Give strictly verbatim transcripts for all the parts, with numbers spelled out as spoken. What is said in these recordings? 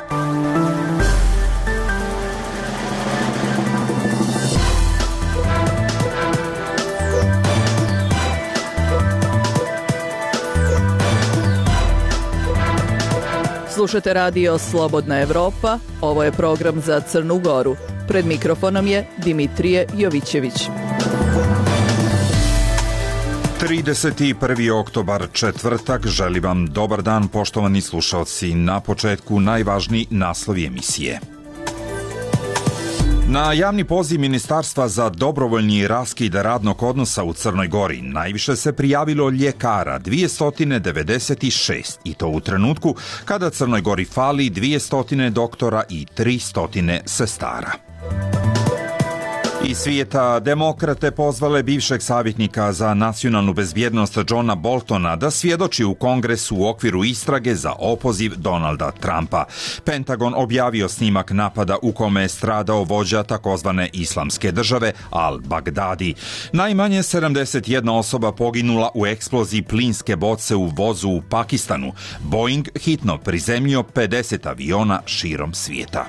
Slušate radio Slobodna Evropa, ovo je program za Crnu Goru. Pred mikrofonom je Dimitrije Jovićević. trideset prvi oktobar, četvrtak, želim vam dobar dan, poštovani slušalci. Na početku najvažniji naslovi emisije. Na javni poziv Ministarstva za dobrovoljni raskid radnog odnosa u Crnoj Gori najviše se prijavilo ljekara, dvjesto devedeset šest, i to u trenutku kada Crnoj Gori fali dvjesto doktora i tristo sestara. Iz svijeta, demokrate pozvale bivšeg savjetnika za nacionalnu bezbjednost Johna Boltona da svjedoči u Kongresu u okviru istrage za opoziv Donalda Trumpa. Pentagon objavio snimak napada u kome je stradao vođa takozvane islamske države Al-Baghdadi. Najmanje sedamdeset jedna osoba poginula u eksploziji plinske boce u vozu u Pakistanu. Boeing hitno prizemljio pedeset aviona širom svijeta.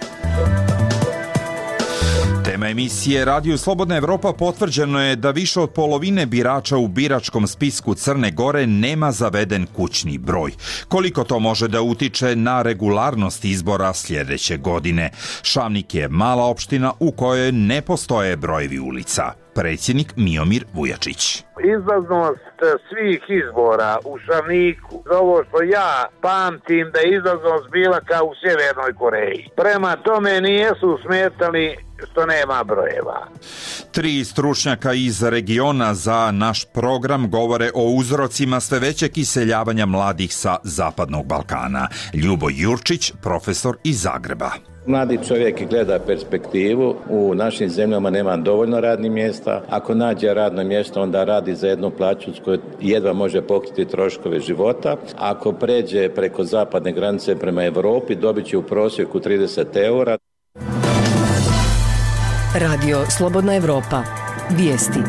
Tema emisije Radio Slobodna Evropa potvrđeno je da više od polovine birača u biračkom spisku Crne Gore nema zaveden kućni broj. Koliko to može da utiče na regularnost izbora sljedeće godine? Šavnik je mala opština u kojoj ne postoje brojevi ulica. Predsjednik Miomir Vujačić. Izlaznost svih izbora u Šavniku, za ovo što ja pamtim da je izlaznost bila kao u Sjevernoj Koreji. Prema tome nijesu smetali što nema brojeva. Tri stručnjaka iz regiona za naš program govore o uzrocima sve većeg iseljavanja mladih sa Zapadnog Balkana. Ljubo Jurčić, profesor iz Zagreba. Mladi čovjek gleda perspektivu, u našim zemljama nema dovoljno radnih mjesta, ako nađe radno mjesto onda radi za jednu plaću s kojoj jedva može pokriti troškove života, ako pređe preko zapadne granice prema Europi dobit će u prosjeku trideset eura. Radio Slobodna Evropa. Vijesti.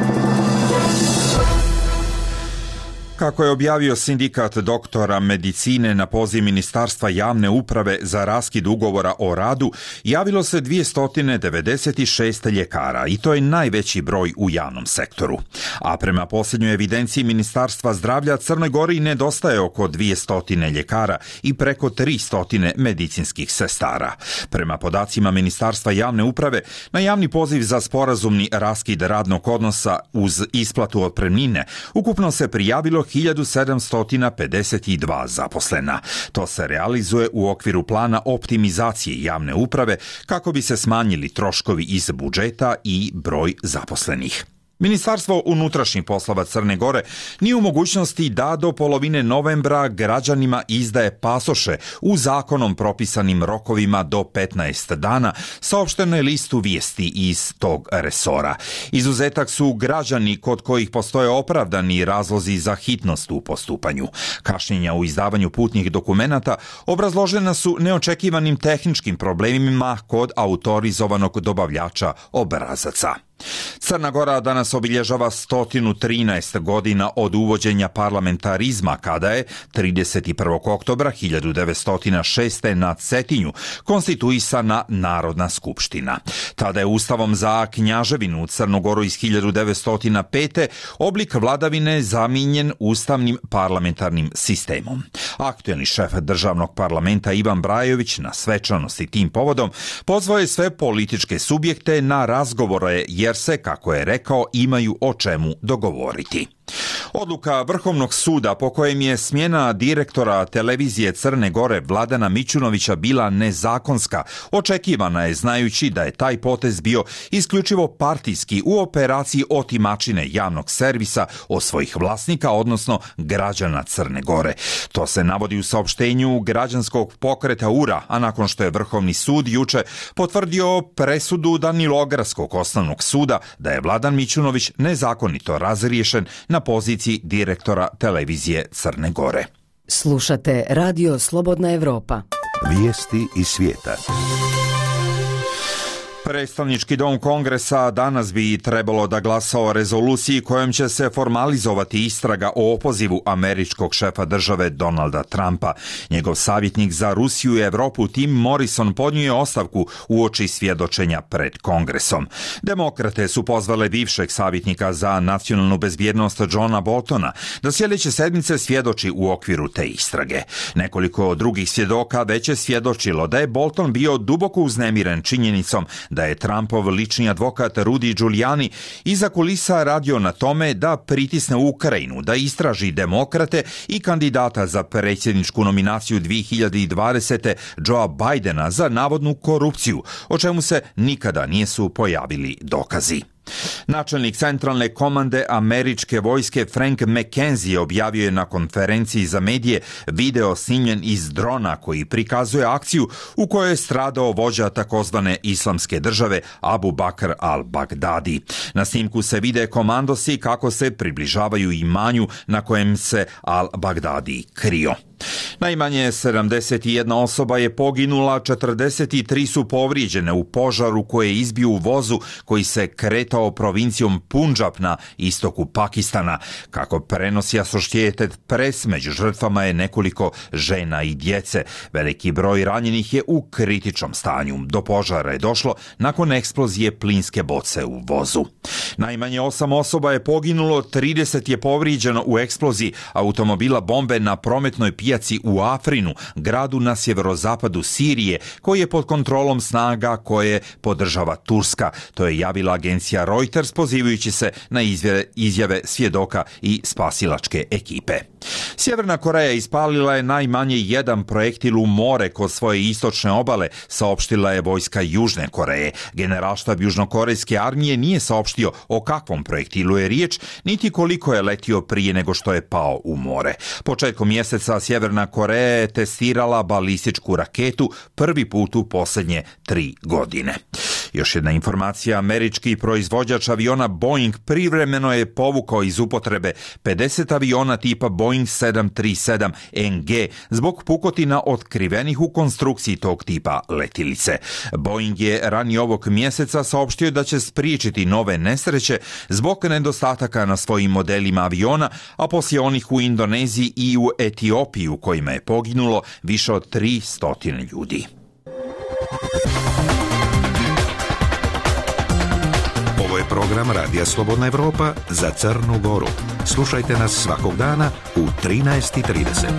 Kako je objavio sindikat doktora medicine na poziv Ministarstva javne uprave za raskid ugovora o radu, javilo se dvjesto devedeset šest ljekara i to je najveći broj u javnom sektoru. A prema posljednjoj evidenciji Ministarstva zdravlja Crnoj Gori nedostaje oko dvjesto ljekara i preko tristo medicinskih sestara. Prema podacima Ministarstva javne uprave, na javni poziv za sporazumni raskid radnog odnosa uz isplatu otpremnine ukupno se prijavilo hiljadu sedamsto pedeset dva zaposlena. To se realizuje u okviru plana optimizacije javne uprave kako bi se smanjili troškovi iz budžeta i broj zaposlenih. Ministarstvo unutrašnjih poslova Crne Gore nije u mogućnosti da do polovine novembra građanima izdaje pasoše u zakonom propisanim rokovima do petnaest dana, saopšteno je listu vijesti iz tog resora. Izuzetak su građani kod kojih postoje opravdani razlozi za hitnost u postupanju. Kašnjenja u izdavanju putnih dokumenata obrazložena su neočekivanim tehničkim problemima kod autorizovanog dobavljača obrazaca. Crna Gora danas obilježava sto trinaest godina od uvođenja parlamentarizma, kada je trideset prvog oktobra hiljadu devetsto šeste na Cetinju konstituisana Narodna skupština. Tada je Ustavom za knjaževinu Crnu Goru iz hiljadu devetsto pete. oblik vladavine zamijenjen ustavnim parlamentarnim sistemom. Aktuelni šef državnog parlamenta Ivan Brajović na svečanosti tim povodom pozvao je sve političke subjekte na razgovore jer se, kako je rekao, imaju o čemu dogovoriti. Odluka Vrhovnog suda po kojem je smjena direktora televizije Crne Gore Vladana Mićunovića bila nezakonska očekivana je, znajući da je taj potez bio isključivo partijski u operaciji otimačine javnog servisa od svojih vlasnika, odnosno građana Crne Gore. To se navodi u saopštenju građanskog pokreta U R A, a nakon što je Vrhovni sud juče potvrdio presudu Danilogradskog osnovnog suda da je Vladan Mićunović nezakonito razriješen na poziciji direktora televizije Crne Gore. Slušate Radio Slobodna Evropa. Vijesti iz svijeta. Predstavnički dom Kongresa danas bi trebalo da glasa o rezoluciji kojom će se formalizovati istraga o opozivu američkog šefa države Donalda Trumpa. Njegov savjetnik za Rusiju i Evropu Tim Morrison podnio je ostavku uoči svjedočenja pred Kongresom. Demokrate su pozvale bivšeg savjetnika za nacionalnu bezbjednost Johna Boltona da sljedeće sedmice svjedoči u okviru te istrage. Nekoliko drugih svjedoka već je svjedočilo da je Bolton bio duboko uznemiren činjenicom da je Trumpov lični advokat Rudy Giuliani iza kulisa radio na tome da pritisne Ukrajinu, da istraži demokrate i kandidata za predsjedničku nominaciju dvije hiljade dvadesete. Joea Bidena za navodnu korupciju, o čemu se nikada nisu pojavili dokazi. Načelnik centralne komande američke vojske Frank McKenzie objavio je na konferenciji za medije video snimljen iz drona koji prikazuje akciju u kojoj je stradao vođa takozvane islamske države Abu Bakr al-Baghdadi. Na snimku se vide komandosi kako se približavaju imanju na kojem se al-Baghdadi krio. Najmanje sedamdeset jedna osoba je poginula, četrdeset tri su povrijeđene u požaru koje je izbio u vozu koji se kretao provincijom Punjab na istoku Pakistana. Kako prenosi Associated Press, među žrtvama je nekoliko žena i djece. Veliki broj ranjenih je u kritičnom stanju. Do požara je došlo nakon eksplozije plinske boce u vozu. Najmanje osam osoba je poginulo, trideset je povrijeđeno u eksploziji automobila bombe na prometnoj pijaci u Afrinu, gradu na sjeverozapadu Sirije, koji je pod kontrolom snaga koje podržava Turska. To je javila agencija Reuters pozivajući se na izjave, izjave svjedoka i spasilačke ekipe. Sjeverna Koreja ispalila je najmanje jedan projektil u more kod svoje istočne obale, saopštila je vojska Južne Koreje. Generalštab južnokorejske armije nije saopštio o kakvom projektilu je riječ, niti koliko je letio prije nego što je pao u more. Početkom mjeseca Sjeverna Koreja je testirala balističku raketu prvi put u posljednje tri godine. Još jedna informacija, američki proizvođač aviona Boeing privremeno je povukao iz upotrebe pedeset aviona tipa Boeing sedam tri sedam N G zbog pukotina otkrivenih u konstrukciji tog tipa letilice. Boeing je ranije ovog mjeseca saopštio da će spriječiti nove nesreće zbog nedostataka na svojim modelima aviona, a poslije onih u Indoneziji i u Etiopiji u kojima je poginulo više od tristo ljudi. Ovo je program Radija Slobodna Evropa za Crnu Goru. Slušajte nas svakog dana u trinaest i trideset.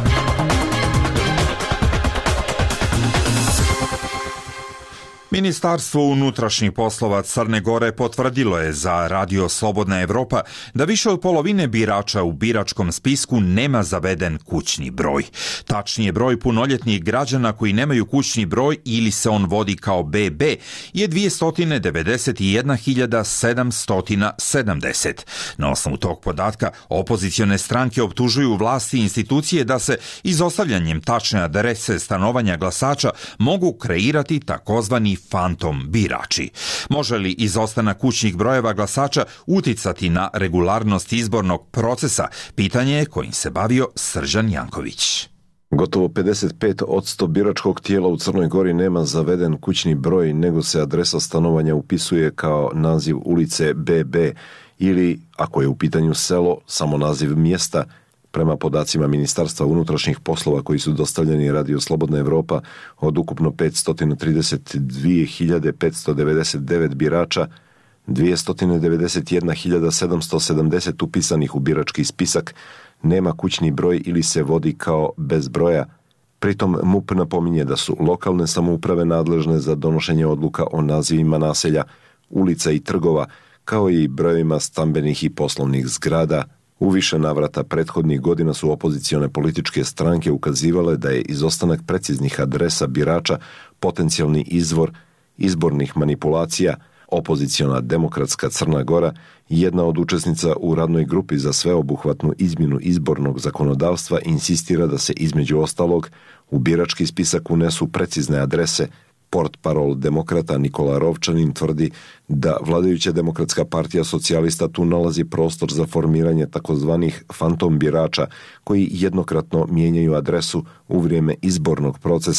Ministarstvo unutrašnjih poslova Crne Gore potvrdilo je za Radio Slobodna Evropa da više od polovine birača u biračkom spisku nema zaveden kućni broj. Tačnije, broj punoljetnih građana koji nemaju kućni broj ili se on vodi kao B B je dvjesto devedeset jedna hiljada sedamsto sedamdeset. Na osnovu tog podatka opozicione stranke optužuju vlasti i institucije da se izostavljanjem tačne adrese stanovanja glasača mogu kreirati takozvani fantom birači. Može li izostanak kućnih brojeva glasača uticati na regularnost izbornog procesa? Pitanje je kojim se bavio Srđan Janković. Gotovo pedeset pet posto biračkog tijela u Crnoj Gori nema zaveden kućni broj, nego se adresa stanovanja upisuje kao naziv ulice B B ili, ako je u pitanju selo, samo naziv mjesta. Prema podacima Ministarstva unutrašnjih poslova koji su dostavljeni Radio Slobodna Evropa, od ukupno petsto trideset dvije hiljade petsto devedeset devet birača, dvjesto devedeset jedna hiljada sedamsto sedamdeset upisanih u birački spisak nema kućni broj ili se vodi kao bez broja. Pritom M U P napominje da su lokalne samouprave nadležne za donošenje odluka o nazivima naselja, ulica i trgova, kao i brojevima stambenih i poslovnih zgrada. U više navrata prethodnih godina su opozicione političke stranke ukazivale da je izostanak preciznih adresa birača potencijalni izvor izbornih manipulacija. Opoziciona Demokratska Crna Gora, jedna od učesnica u radnoj grupi za sveobuhvatnu izmjenu izbornog zakonodavstva, insistira da se između ostalog u birački spisak unesu precizne adrese. Portparol demokrata Nikola Rovčanin tvrdi da vladajuća Demokratska partija socijalista tu nalazi prostor za formiranje takozvanih fantom birača koji jednokratno mijenjaju adresu u vrijeme izbornog procesa.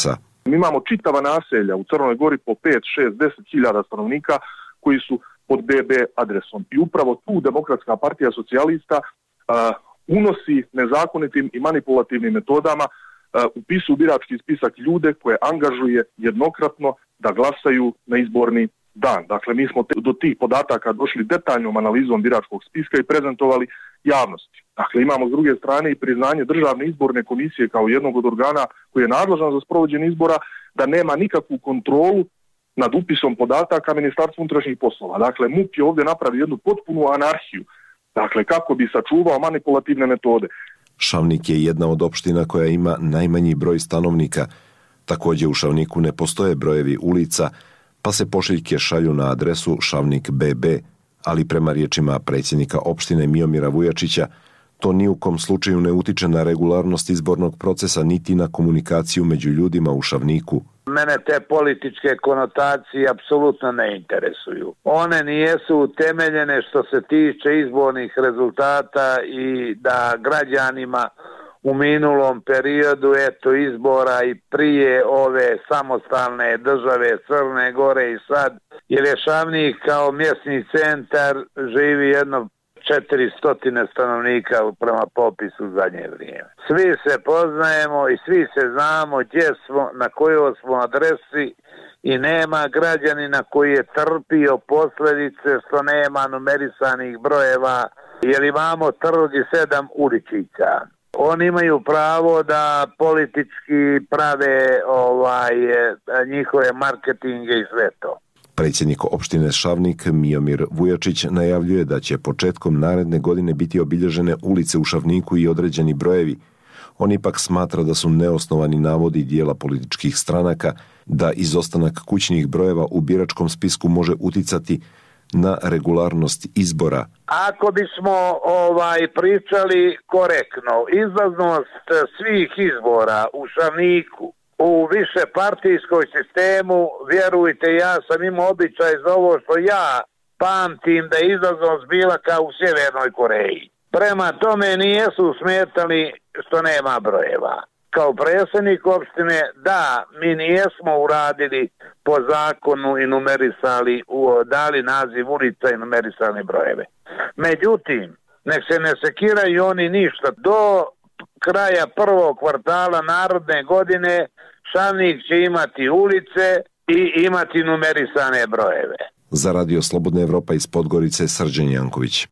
Mi imamo čitava naselja u Crnoj Gori po pet, šest, deset hiljada stanovnika koji su pod be be adresom. I upravo tu Demokratska partija socijalista uh, unosi nezakonitim i manipulativnim metodama, uh, upisu u birački spisak ljude koje angažuje jednokratno da glasaju na izborni dan. Dakle, mi smo te, do tih podataka došli detaljnom analizom biračkog spiska i prezentovali javnosti. Dakle, imamo s druge strane i priznanje Državne izborne komisije kao jednog od organa koji je nadležan za sprovođenje izbora da nema nikakvu kontrolu nad upisom podataka Ministarstva unutrašnjih poslova. Dakle, M U P je ovdje napravio jednu potpunu anarhiju. Dakle, kako bi sačuvao manipulativne metode. Šavnik je jedna od opština koja ima najmanji broj stanovnika. Također u Šavniku ne postoje brojevi ulica, pa se pošiljke šalju na adresu Šavnik be be, ali prema riječima predsjednika opštine Miomira Vujačića, to ni u kom slučaju ne utiče na regularnost izbornog procesa niti na komunikaciju među ljudima u Šavniku. Mene te političke konotacije apsolutno ne interesuju. One nijesu utemeljene što se tiče izbornih rezultata i da građanima u minulom periodu eto izbora i prije ove samostalne države Crne Gore i sad, jer je Šavnik kao mjesni centar živi jedno četiristo stanovnika prema popisu u zadnje vrijeme. Svi se poznajemo i svi se znamo gdje smo, na kojoj smo adresi i nema građanina koji je trpio posljedice što nema numerisanih brojeva, jer imamo trg i sedam uličića. Oni imaju pravo da politički prave ovaj, njihove marketinge i sve to. Predsjednik opštine Šavnik Miomir Vujačić najavljuje da će početkom naredne godine biti obilježene ulice u Šavniku i određeni brojevi. On ipak smatra da su neosnovani navodi dijela političkih stranaka da izostanak kućnih brojeva u biračkom spisku može uticati na regularnost izbora. Ako bismo ovaj pričali korektno, izlaznost svih izbora u Šavniku u višepartijskoj sistemu, vjerujte, ja sam imao običaj za ovo što ja pamtim da je izlaznost bila kao u Sjevernoj Koreji. Prema tome nijesu smetali što nema brojeva. Kao predsjednik opštine, da, mi nijesmo uradili po zakonu i numerisali, dali naziv ulica i numerisali brojeve. Međutim, nek se ne sekiraju oni ništa. Do kraja prvog kvartala narodne godine Šavnik će imati ulice i imati numerisane brojeve. Za Radio Slobodna Evropa iz Podgorice, Srđan Janković.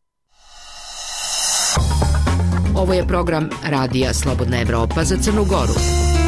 Ovo je program Radija Slobodna Evropa za Crnu Goru.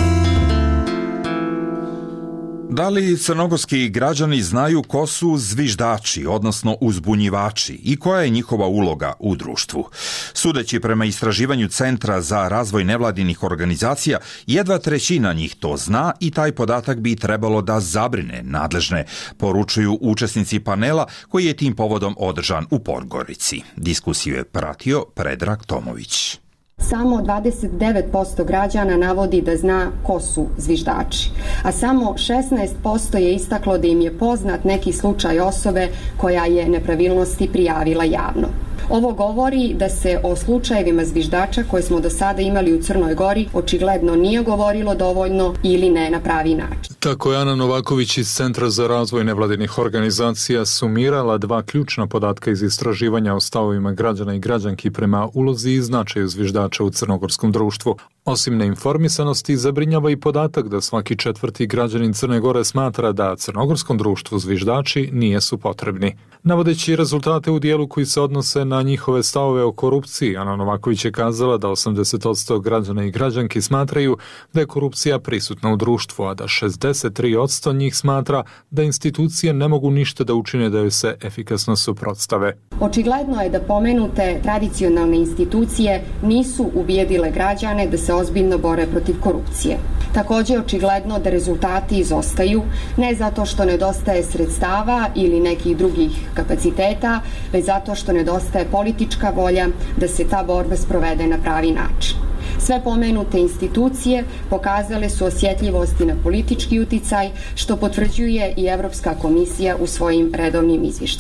Da li crnogorski građani znaju ko su zviždači, odnosno uzbunjivači, i koja je njihova uloga u društvu? Sudeći prema istraživanju Centra za razvoj nevladinih organizacija, jedva trećina njih to zna i taj podatak bi trebalo da zabrine nadležne, poručuju učesnici panela koji je tim povodom održan u Podgorici. Diskusiju je pratio Predrag Tomović. Samo dvadeset devet posto građana navodi da zna ko su zviždači, a samo šesnaest posto je istaklo da im je poznat neki slučaj osobe koja je nepravilnosti prijavila javno. Ovo govori da se o slučajevima zviždača koje smo do sada imali u Crnoj Gori očigledno nije govorilo dovoljno ili ne na pravi način. Tako je Ana Novaković iz Centra za razvoj nevladinih organizacija sumirala dva ključna podatka iz istraživanja o stavovima građana i građanki prema ulozi i značaju zviždača u crnogorskom društvu. Osim neinformisanosti, zabrinjava i podatak da svaki četvrti građanin Crne Gore smatra da crnogorskom društvu zviždači nijesu potrebni. Navodeći rezultate u dijelu koji se odnose na njihove stavove o korupciji, Ana Novaković je kazala da osamdeset posto građana i građanki smatraju da je korupcija prisutna u društvu, a da šezdeset tri posto njih smatra da institucije ne mogu ništa da učine da joj se efikasno suprotstave. Očigledno je da pomenute tradicionalne institucije nisu ubijedile građane da se ozbiljno bore protiv korupcije. Također je očigledno da rezultati izostaju, ne zato što nedostaje sredstava ili nekih drugih kapaciteta, već zato što nedostaje politička volja da se ta borba sprovede na pravi način. Sve pomenute institucije pokazale su osjetljivosti na politički uticaj, što potvrđuje i Evropska komisija u svojim redovnim izvještajima.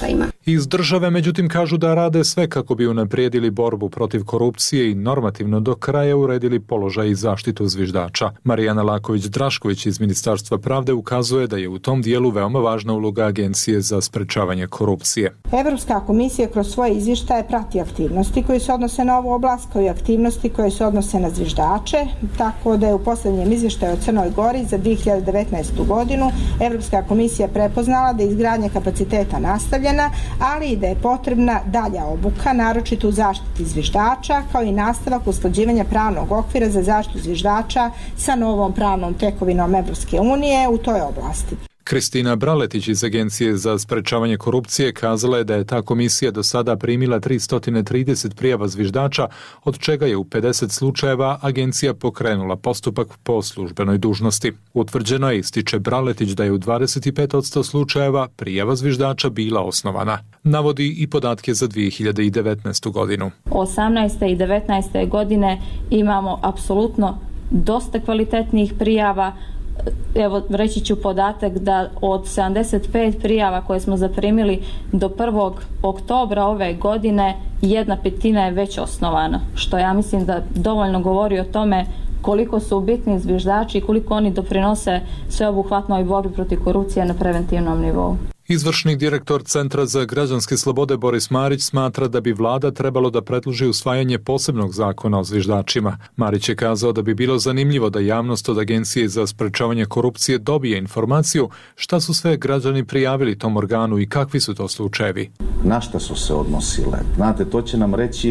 Iz države, međutim, kažu da rade sve kako bi unaprijedili borbu protiv korupcije i normativno do kraja uredili položaj i zaštitu zviždača. Marijana Laković-Drašković iz Ministarstva pravde ukazuje da je u tom dijelu veoma važna uloga Agencije za sprečavanje korupcije. Evropska komisija kroz svoje izvještaje prati aktivnosti koje se odnose na ovu oblast, kao i aktivnosti koje se odnose na zviždače, tako da je u posljednjem izvještaju o Crnoj Gori za dvije hiljade devetnaestu godinu Evropska komisija prepoznala da je izgradnja kapaciteta nastavljena, ali i da je potrebna dalja obuka, naročito u zaštiti zviždača, kao i nastavak usklađivanja pravnog okvira za zaštitu zviždača sa novom pravnom tekovinom Evropske unije u toj oblasti. Kristina Braletić iz Agencije za sprečavanje korupcije kazala je da je ta komisija do sada primila tristo trideset prijava zviždača, od čega je u pedeset slučajeva agencija pokrenula postupak po službenoj dužnosti. Utvrđeno je, ističe Braletić, da je u dvadeset pet posto slučajeva prijava zviždača bila osnovana. Navodi i podatke za dvije hiljade devetnaestu godinu. osamnaeste i devetnaeste godine imamo apsolutno dosta kvalitetnih prijava. Evo, reći ću podatak da od sedamdeset pet prijava koje smo zaprimili do prvog oktobra ove godine, jedna petina je već osnovana, što ja mislim da dovoljno govori o tome koliko su bitni zviždači i koliko oni doprinose sveobuhvatnoj borbi protiv korupcije na preventivnom nivou. Izvršni direktor Centra za građanske slobode Boris Marić smatra da bi vlada trebalo da predloži usvajanje posebnog zakona o zviždačima. Marić je kazao da bi bilo zanimljivo da javnost od Agencije za sprečavanje korupcije dobije informaciju šta su sve građani prijavili tom organu i kakvi su to slučajevi. Na šta su se odnosile? Znate, to će nam reći e,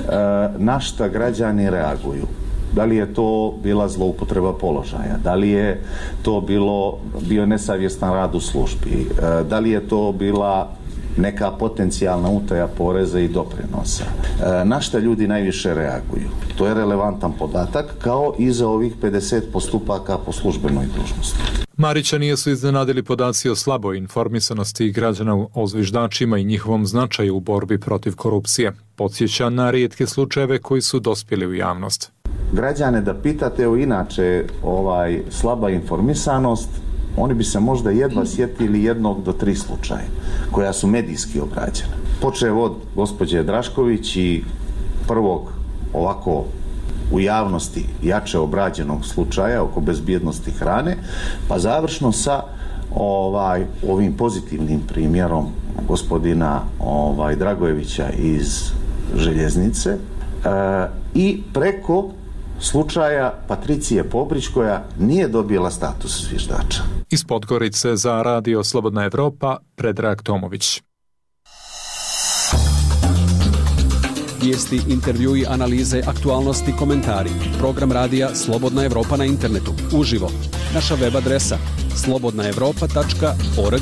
na šta građani reaguju. Da li je to bila zloupotreba položaja, da li je to bilo, bio nesavjestan rad u službi, da li je to bila neka potencijalna utaja poreza i doprinosa. Na šta ljudi najviše reaguju? To je relevantan podatak, kao i za ovih pedeset postupaka po službenoj dužnosti. Marića nije su iznenadili podaci o slaboj informisanosti građana o zviždačima i njihovom značaju u borbi protiv korupcije. Podsjeća na rijetke slučajeve koji su dospjeli u javnost. Građane da pitate, evo inače ovaj, slaba informisanost, oni bi se možda jedva sjetili jednog do tri slučaja koja su medijski obrađena. Počev od gospođe Drašković i prvog ovako u javnosti jače obrađenog slučaja oko bezbjednosti hrane, pa završno sa ovaj, ovim pozitivnim primjerom gospodina ovaj, Dragojevića iz Željeznice e, i preko slučaja Patricije Pobrić koja nije dobila status zviždača. Iz Podgorice za Radio Slobodna Evropa, Predrag Tomović. Vijesti, intervjui, analize, aktualnosti, komentari. Program radija Slobodna Evropa na internetu. Uživo. Naša web adresa slobodna evropa tačka org.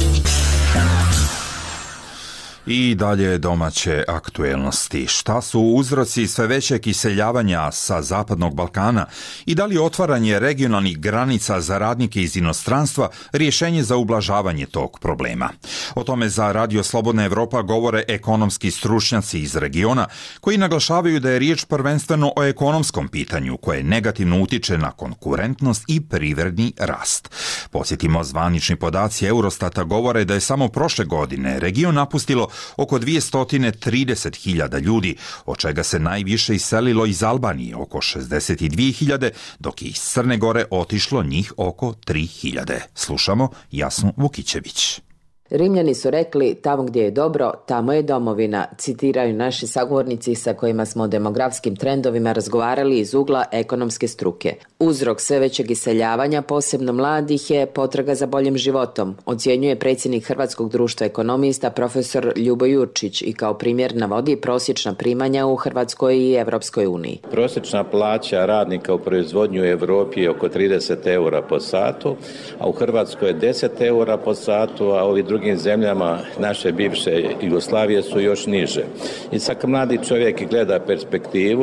I dalje domaće aktuelnosti. Šta su uzroci sve većeg iseljavanja sa Zapadnog Balkana i da li otvaranje regionalnih granica za radnike iz inostranstva rješenje za ublažavanje tog problema? O tome za Radio Slobodna Evropa govore ekonomski stručnjaci iz regiona koji naglašavaju da je riječ prvenstveno o ekonomskom pitanju koje negativno utiče na konkurentnost i privredni rast. Podsjetimo, zvanični podaci Eurostata govore da je samo prošle godine region napustilo oko dvjesto trideset hiljada ljudi, od čega se najviše iselilo iz Albanije, oko šezdeset dvije hiljade, dok je iz Crne Gore otišlo njih oko tri hiljade. Slušamo Jasnu Vukićević. Rimljani su rekli, tamo gdje je dobro, tamo je domovina, citiraju naši sagovornici sa kojima smo o demografskim trendovima razgovarali iz ugla ekonomske struke. Uzrok sve većeg iseljavanja, posebno mladih, je potraga za boljim životom, ocjenjuje predsjednik Hrvatskog društva ekonomista profesor Ljubo Jurčić i kao primjer navodi prosječna primanja u Hrvatskoj i Evropskoj uniji. Prosječna plaća radnika u proizvodnju u Europi je oko trideset eura po satu, a u Hrvatskoj je deset eura po satu, a ovi drugi drugim zemljama naše bivše Jugoslavije su još niže. I sad mladi čovjek gleda perspektivu,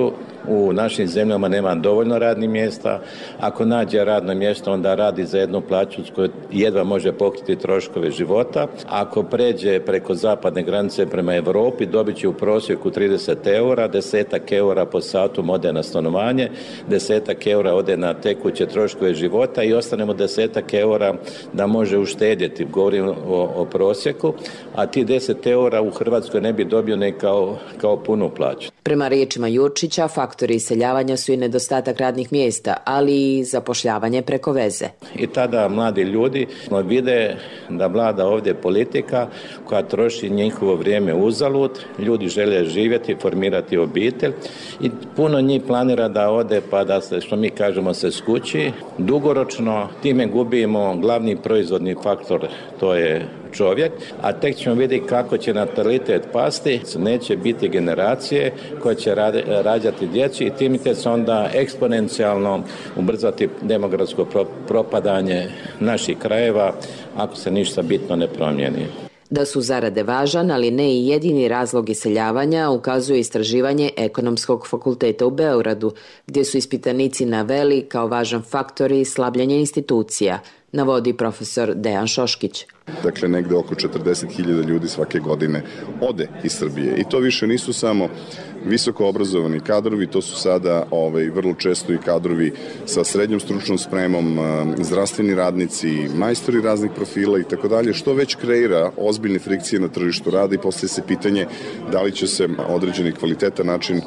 u našim zemljama nema dovoljno radnih mjesta. Ako nađe radno mjesto, onda radi za jednu plaću s kojoj jedva može pokriti troškove života. Ako pređe preko zapadne granice prema Europi, dobit će u prosjeku trideset eura, desetak eura po satu ode na stanovanje, desetak eura ode na tekuće troškove života i ostanemo desetak eura da može uštedjeti. Govorim o, o prosjeku, a ti deset eura u Hrvatskoj ne bi dobio ne kao, kao punu plaću. Prema riječima Jurčića, faktori iseljavanja su i nedostatak radnih mjesta, ali i zapošljavanje preko veze. I tada mladi ljudi vide da vlada ovdje politika koja troši njihovo vrijeme uzalud, ljudi žele živjeti, formirati obitelj i puno njih planira da ode pa da se, što mi kažemo, se skući. Dugoročno time gubimo glavni proizvodni faktor, to je čovjek, a tek ćemo vidjeti kako će natalitet pasti, neće biti generacije koje će rađati djecu i tim će se onda eksponencijalno ubrzati demografsko propadanje naših krajeva ako se ništa bitno ne promijeni. Da su zarade važan, ali ne i jedini razlog iseljavanja, ukazuje istraživanje Ekonomskog fakulteta u Beogradu, gdje su ispitanici naveli kao važan faktor i slabljenje institucija, navodi profesor Dejan Šoškić. Dakle, negde oko četrdeset hiljada ljudi svake godine ode iz Srbije i to više nisu samo visoko obrazovani kadrovi, to su sada ovaj, vrlo često i kadrovi sa srednjom stručnom spremom, zdravstveni radnici, majstori raznih profila i tako dalje, što već kreira ozbiljne frikcije na tržištu rada i postaje se pitanje da li će se određeni kvalitetan način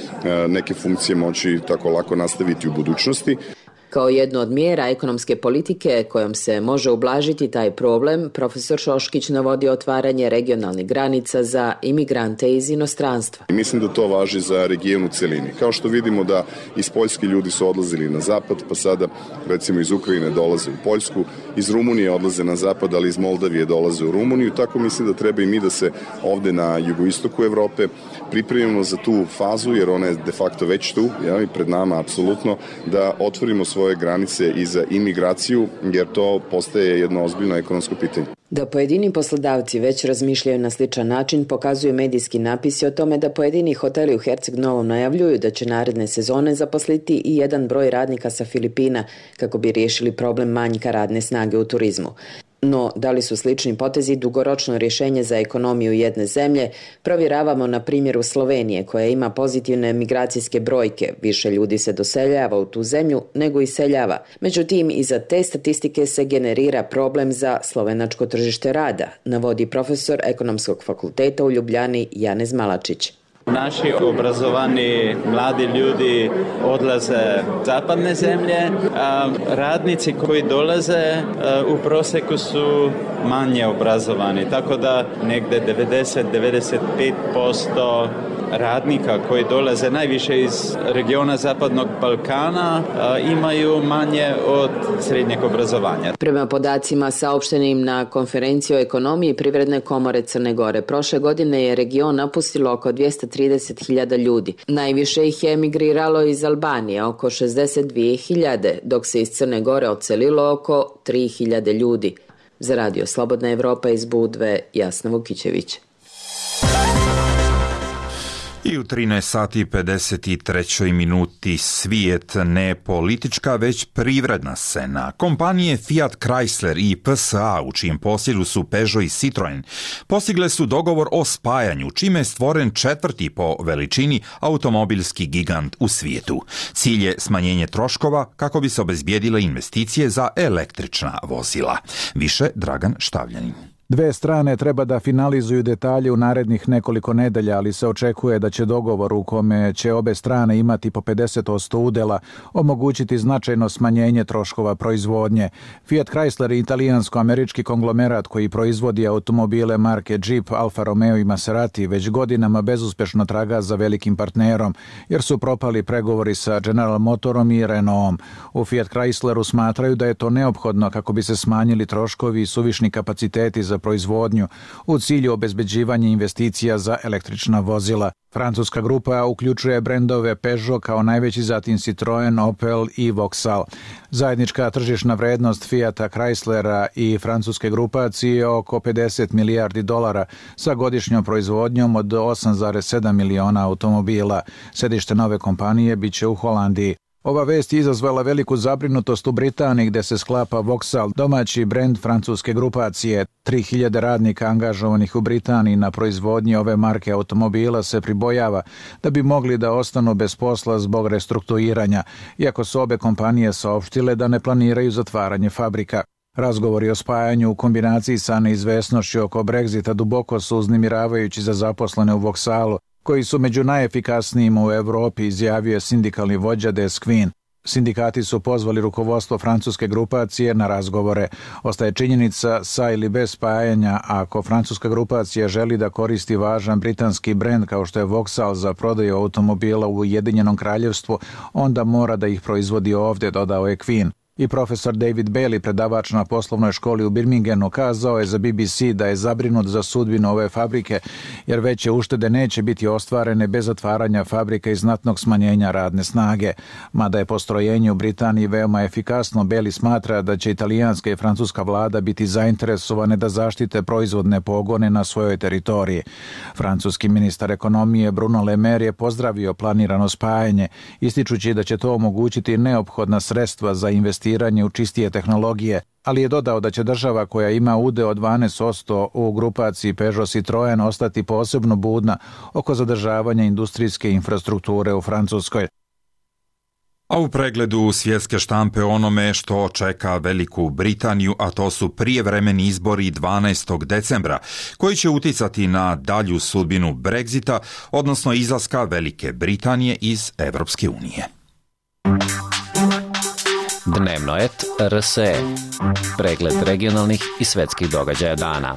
neke funkcije moći tako lako nastaviti u budućnosti. Kao jednu od mjera ekonomske politike kojom se može ublažiti taj problem, profesor Šoškić navodi otvaranje regionalnih granica za imigrante iz inostranstva. Mislim da to važi za region u celini. Kao što vidimo da iz Poljske ljudi su odlazili na zapad, pa sada recimo iz Ukrajine dolaze u Poljsku, iz Rumunije odlaze na zapad, ali iz Moldavije dolaze u Rumuniju. Tako mislim da treba i mi da se ovde na jugoistoku Evrope pripremimo za tu fazu, jer ona je de facto već tu, ja, i pred nama apsolutno, da otvorimo svoje granice i za imigraciju, jer to postaje jedno ozbiljno ekonomsko pitanje. Da pojedini poslodavci već razmišljaju na sličan način, pokazuju medijski napisi o tome da pojedini hoteli u Herceg Novom najavljuju da će naredne sezone zaposliti i jedan broj radnika sa Filipina kako bi riješili problem manjka radne snage u turizmu. No, da li su slični potezi dugoročno rješenje za ekonomiju jedne zemlje, provjeravamo na primjeru Slovenije, koja ima pozitivne migracijske brojke. Više ljudi se doseljava u tu zemlju nego iseljava. Međutim, iza te statistike se generira problem za slovenačko tržište rada, navodi profesor Ekonomskog fakulteta u Ljubljani Janez Malačić. Naši obrazovani mladi ljudi odlaze u zapadne zemlje, a radnici koji dolaze u prosjeku su manje obrazovani, tako da negde devedeset do devedeset pet posto radnika koji dolaze najviše iz regiona Zapadnog Balkana imaju manje od srednjeg obrazovanja. Prema podacima saopštenim na konferenciji o ekonomiji Privredne komore Crne Gore, prošle godine je region napustilo oko dvjesto trideset hiljada ljudi. Najviše ih je emigriralo iz Albanije, oko šezdeset dvije hiljade, dok se iz Crne Gore odselilo oko tri hiljade ljudi. Za Radio Slobodna Evropa iz Budve, Jasna Vukićević. I u trinaest sati i pedeset tri minuti svijet, ne politička, već privredna scena. Kompanije Fiat Chrysler i P S A, u čijem posjedu su Peugeot i Citroen, postigle su dogovor o spajanju, čime je stvoren četvrti po veličini automobilski gigant u svijetu. Cilj je smanjenje troškova kako bi se obezbijedile investicije za električna vozila. Više Dragan Štavljanin. Dve strane treba da finalizuju detalje u narednih nekoliko nedelja, ali se očekuje da će dogovor u kome će obe strane imati po pedeset posto udela omogućiti značajno smanjenje troškova proizvodnje. Fiat Chrysler je italijansko-američki konglomerat koji proizvodi automobile marke Jeep, Alfa Romeo i Maserati već godinama bezuspešno traga za velikim partnerom, jer su propali pregovori sa General Motorom i Renaultom. U Fiat Chrysleru smatraju da je to neophodno kako bi se smanjili troškovi i suvišni kapaciteti za proizvodnju u cilju obezbeđivanja investicija za električna vozila. Francuska grupa uključuje brendove Peugeot kao najveći, zatim Citroen, Opel i Vauxhall. Zajednička tržišna vrednost Fiata, Chryslera i francuske grupacije je oko pedeset milijardi dolara sa godišnjom proizvodnjom od osam zarez sedam miliona automobila. Sedište nove kompanije biće u Holandiji. Ova vest je izazvala veliku zabrinutost u Britaniji gde se sklapa Vauxhall, domaći brend francuske grupacije. tri hiljade radnika angažovanih u Britaniji na proizvodnji ove marke automobila se pribojava da bi mogli da ostanu bez posla zbog restrukturiranja, iako su obe kompanije saopštile da ne planiraju zatvaranje fabrika. Razgovori o spajanju u kombinaciji sa neizvesnošću oko Brexita duboko su uznemiravajući za zaposlene u Vauxhallu, koji su među najefikasnijim u Evropi, izjavio je sindikalni vođa Des Quinn. Sindikati su pozvali rukovodstvo francuske grupacije na razgovore. Ostaje činjenica sa ili bez spajanja, ako francuska grupacija želi da koristi važan britanski brend kao što je Vauxhall za prodaju automobila u Ujedinjenom kraljevstvu, onda mora da ih proizvodi ovdje, dodao je Quinn. I profesor David Bailey, predavač na poslovnoj školi u Birminghamu, kazao je za B B C da je zabrinut za sudbinu ove fabrike, jer veće uštede neće biti ostvarene bez zatvaranja fabrike i znatnog smanjenja radne snage. Mada je postrojenje u Britaniji veoma efikasno, Bailey smatra da će italijanska i francuska vlada biti zainteresovane da zaštite proizvodne pogone na svojoj teritoriji. Francuski ministar ekonomije Bruno Le Maire je pozdravio planirano spajanje, ističući da će to omogućiti neophodna sredstva za investiranje u čistije tehnologije, ali je dodao da će država koja ima udeo od dvanaest posto u grupaciji Peugeot Citroen ostati posebno budna oko zadržavanja industrijske infrastrukture u Francuskoj. A u pregledu svjetske štampe onome što čeka Veliku Britaniju, a to su prijevremeni izbori dvanaestog decembra, koji će uticati na dalju sudbinu Brexita, odnosno izlaska Velike Britanije iz Evropske unije. Dnevno et R S E. Pregled regionalnih i svetskih događaja dana.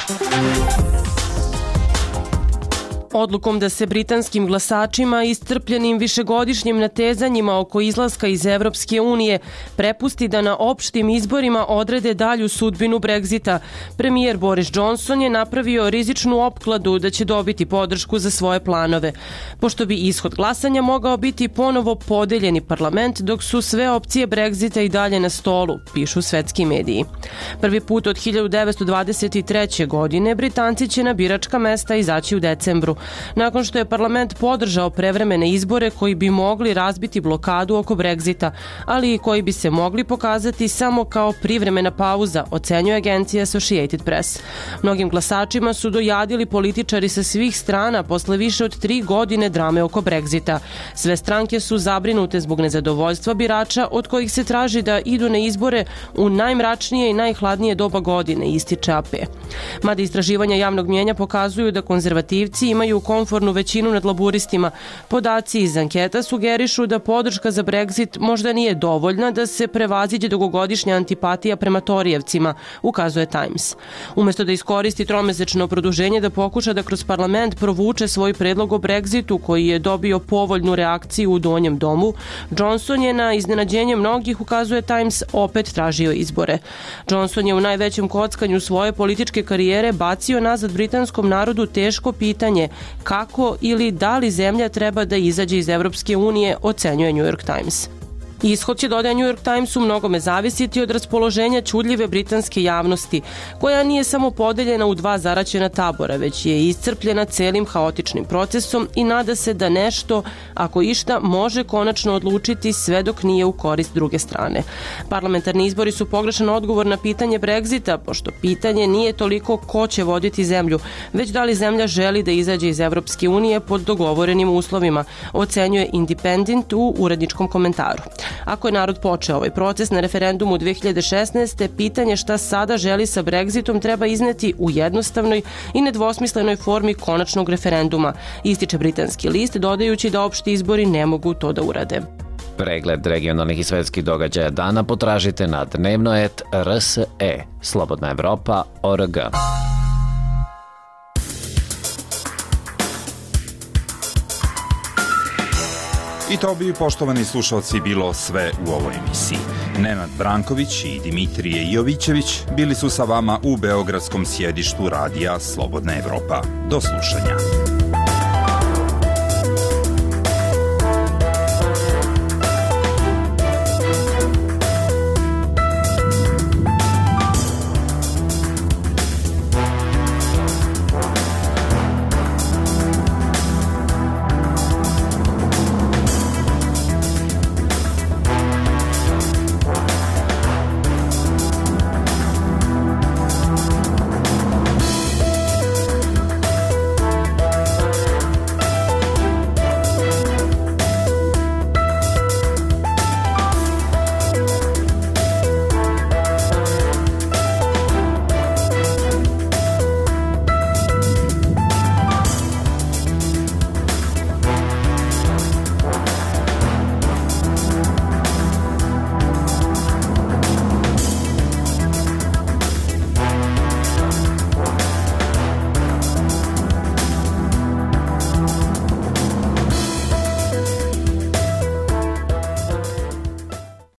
Odlukom da se britanskim glasačima iscrpljenim višegodišnjim natezanjima oko izlaska iz Evropske unije prepusti da na opštim izborima odrede dalju sudbinu Brexita, premijer Boris Johnson je napravio rizičnu opkladu da će dobiti podršku za svoje planove. Pošto bi ishod glasanja mogao biti ponovo podeljeni parlament, dok su sve opcije Brexita i dalje na stolu, pišu svetski mediji. Prvi put od hiljadu devetsto dvadeset treće. godine Britanci će na biračka mesta izaći u decembru, nakon što je parlament podržao prevremene izbore koji bi mogli razbiti blokadu oko Brexita, ali i koji bi se mogli pokazati samo kao privremena pauza, ocenjuje agencija Associated Press. Mnogim glasačima su dojadili političari sa svih strana posle više od tri godine drame oko Brexita. Sve stranke su zabrinute zbog nezadovoljstva birača od kojih se traži da idu na izbore u najmračnije i najhladnije doba godine, ističe A P. Mada istraživanja javnog mnijenja pokazuju da konzervativci imaju komfortnu većinu nad laburistima, podaci iz anketa sugerišu da podrška za Brexit možda nije dovoljna da se prevaziđe dugogodišnja antipatija prema Torijevcima, ukazuje Times. Umesto da iskoristi tromesečno produženje da pokuša da kroz parlament provuče svoj predlog o Brexitu koji je dobio povoljnu reakciju u donjem domu, Johnson je na iznenađenje mnogih, ukazuje Times, opet tražio izbore. Johnson je u najvećem kockanju svoje političke karijere bacio nazad britanskom narodu teško pitanje kako ili da li zemlja treba da izađe iz Evropske unije, ocenjuje New York Times. Ishod će, dodaje New York Times, u mnogome zavisiti od raspoloženja ćudljive britanske javnosti, koja nije samo podeljena u dva zaraćena tabora, već je iscrpljena celim haotičnim procesom i nada se da nešto, ako išta, može konačno odlučiti sve dok nije u korist druge strane. Parlamentarni izbori su pogrešan odgovor na pitanje Brexita, pošto pitanje nije toliko ko će voditi zemlju, već da li zemlja želi da izađe iz Evropske unije pod dogovorenim uslovima, ocenjuje Independent u uredničkom komentaru. Ako je narod počeo ovaj proces na referendumu dve hiljade šesnaeste. pitanje šta sada želi sa Brexitom treba izneti u jednostavnoj i nedvosmislenoj formi konačnog referenduma, ističe britanski list, dodajući da opšti izbori ne mogu to da urade. Pregled regionalnih i svetskih događaja dana potražite na dnevno et R S E, Slobodna Evropa, O R G. I to bi, poštovani slušalci, bilo sve u ovoj emisiji. Nenad Branković i Dimitrije Jovićević bili su sa vama u beogradskom sjedištu radija Slobodna Evropa. Do slušanja.